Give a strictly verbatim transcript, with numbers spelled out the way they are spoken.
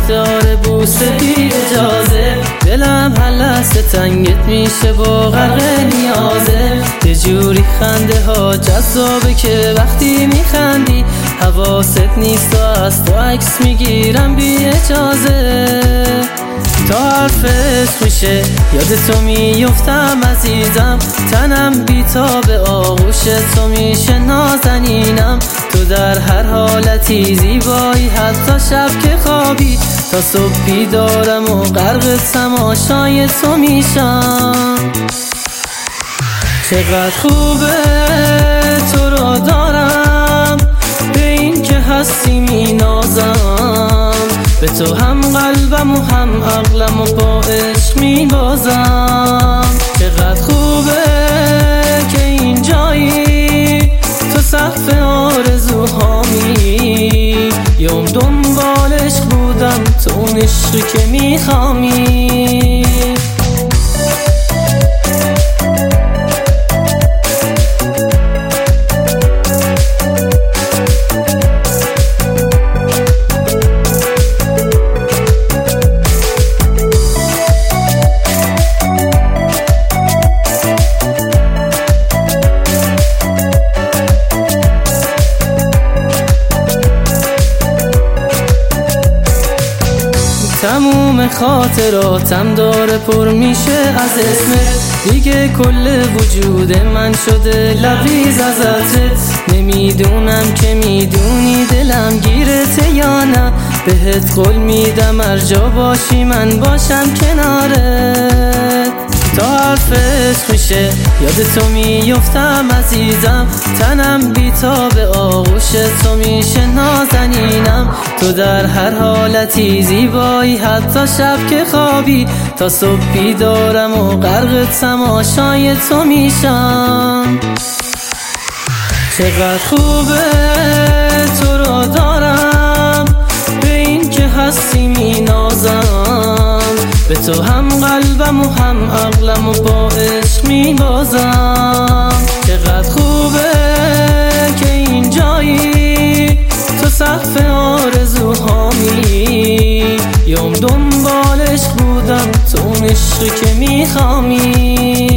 داره بوسه بی اجازه، دلم هر لحظه تنگت میشه با غرق نیازه. یه جوری خنده ها جذابه که وقتی میخندی حواست نیست و از تو عکس میگیرم بی اجازه. تا حرفت میشه یاد تو میفتم عزیزم، تنم بیتاب آغوش تو میشه نازنینم. تو در هر حالتی زیبایی، حتی شب که خوابی تا صبح بیدارم و غرق تماشای تو میشم. چقدر خوبه تو رو دارم، به این که هستی مینازم، به تو هم قلبم و هم عقلم و با عشق میبازم. چقدر خوبه که اینجایی، تو سقف آرزوهامی، یوم دنبال عشق بودم تو اون عشقی که میخوامی. تموم خاطراتم داره پر میشه از اسمت، دیگه کل وجود من شده لبریز ازت. نمیدونم که میدونی دلم گیرته یا نه، بهت قول میدم هر جا باشی من باشم کنارت. تا حرفت میشه یاد تو میفتم عزیزم، تنم بیتاب آغوش تو میشه نازنینم. تو در هر حالتی زیبایی، حتی شب که خوابی تا صبح بیدارم و غرق تماشای تو میشم. چقدر خوبه تو رو دارم، به این که هستی مینازم، به تو هم قلبم و هم عقلم و با عشق میبازم. چقدر خوبه که اینجایی، تو سقف آرزوهامی، یوم دنبال عشق بودم تو اون عشقی که میخوامی.